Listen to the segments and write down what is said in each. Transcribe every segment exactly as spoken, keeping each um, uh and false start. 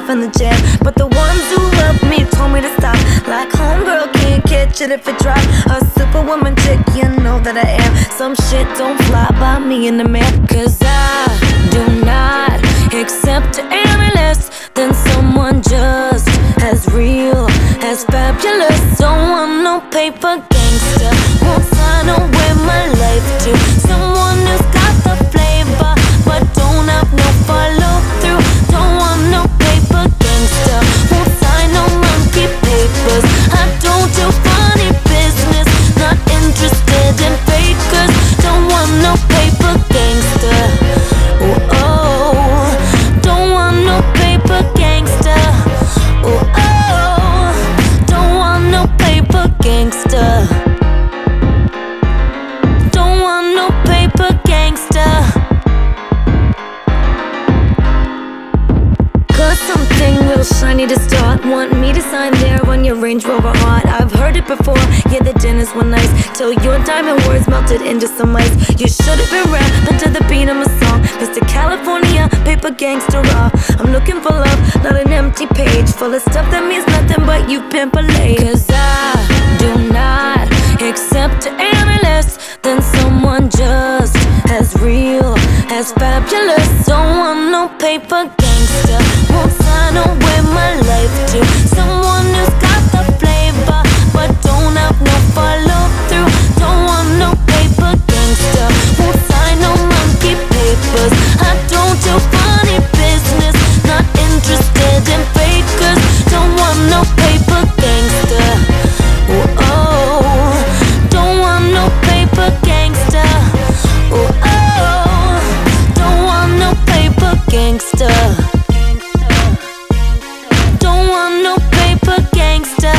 myself in the jam. But the ones who love me told me to stop. Like homegirl can't catch it if it drop. A superwoman chick, you know that I am. Some shit don't fly by me in the man. Cause I do not accept any less than someone just as real, as fabulous. Don't want no paper gangster. Won't sign away my life to someone who's got the flavor but don't have no follow through. Don't want no paper gangster. Won't sign no monkey papers. I don't do funny business. Not interested in fakers. Don't want no paper gangster. Oh, oh. Don't want no paper gangster. Oh, oh. Don't want no paper gangster. Don't want no paper gangster. Cause something real shiny to start. Want me to sign there on your Range Rover heart. I've heard it before, yeah, the dinners were nice till your diamond words melted into some ice. You should've been rapping to the beat of my song, Mister California, paper gangster raw. I'm looking for love, not an empty page full of stuff that means nothing but you pimp a lady. Cause I do not accept any less than someone just as real, as fabulous. Don't want no paper gangster. Won't sign away my life to someone who's got the flavor but don't have no follow through. Don't want no paper gangster. Won't sign no monkey papers. I don't do funny business. Not interested in fakers. Don't want no paper gangster. Oh, oh. Don't want no paper gangster. Oh, oh. Don't want no paper gangster. Don't want no paper gangster.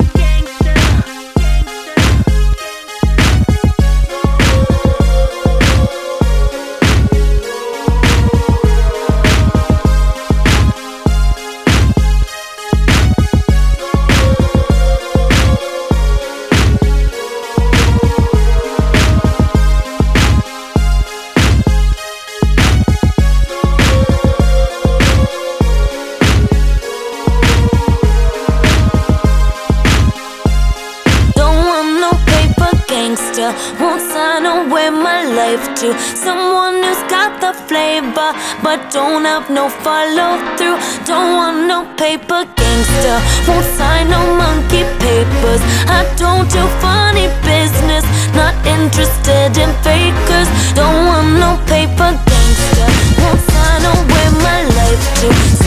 Won't sign away my life to someone who's got the flavor but don't have no follow through. Don't want no paper gangster. Won't sign no monkey papers. I don't do funny business. Not interested in fakers. Don't want no paper gangster. Won't sign away my life to